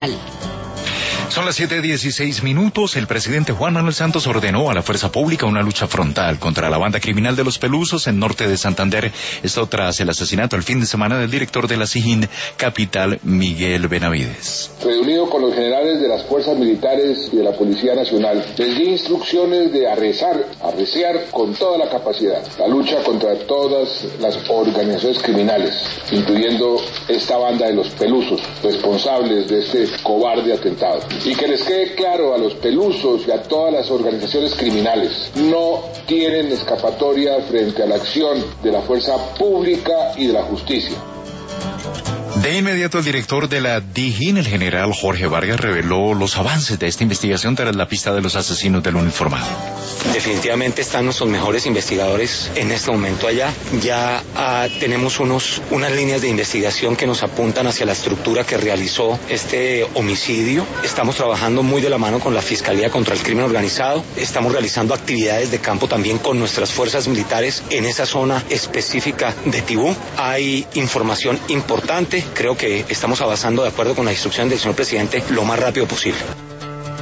Son las 7:16. El presidente Juan Manuel Santos ordenó a la fuerza pública una lucha frontal contra la banda criminal de los Pelusos en norte de Santander. Esto tras el asesinato el fin de semana del director de la SIJIN capital, Miguel Benavides. Reunido con los generales de las fuerzas militares y de la Policía Nacional, les di instrucciones de arreciar con toda la capacidad la lucha contra todas las organizaciones criminales, incluyendo esta banda de los Pelusos, responsables de este cobarde atentado. Y que les quede claro a los Pelusos y a todas las organizaciones criminales, no tienen escapatoria frente a la acción de la fuerza pública y de la justicia. De inmediato el director de la DIJÍN, el general Jorge Vargas, reveló los avances de esta investigación tras la pista de los asesinos del uniformado. Definitivamente están nuestros mejores investigadores en este momento allá. Ya tenemos unas líneas de investigación que nos apuntan hacia la estructura que realizó este homicidio. Estamos trabajando muy de la mano con la Fiscalía contra el Crimen Organizado. Estamos realizando actividades de campo también con nuestras fuerzas militares en esa zona específica de Tibú. Hay información importante. Creo que estamos avanzando de acuerdo con la instrucción del señor presidente lo más rápido posible.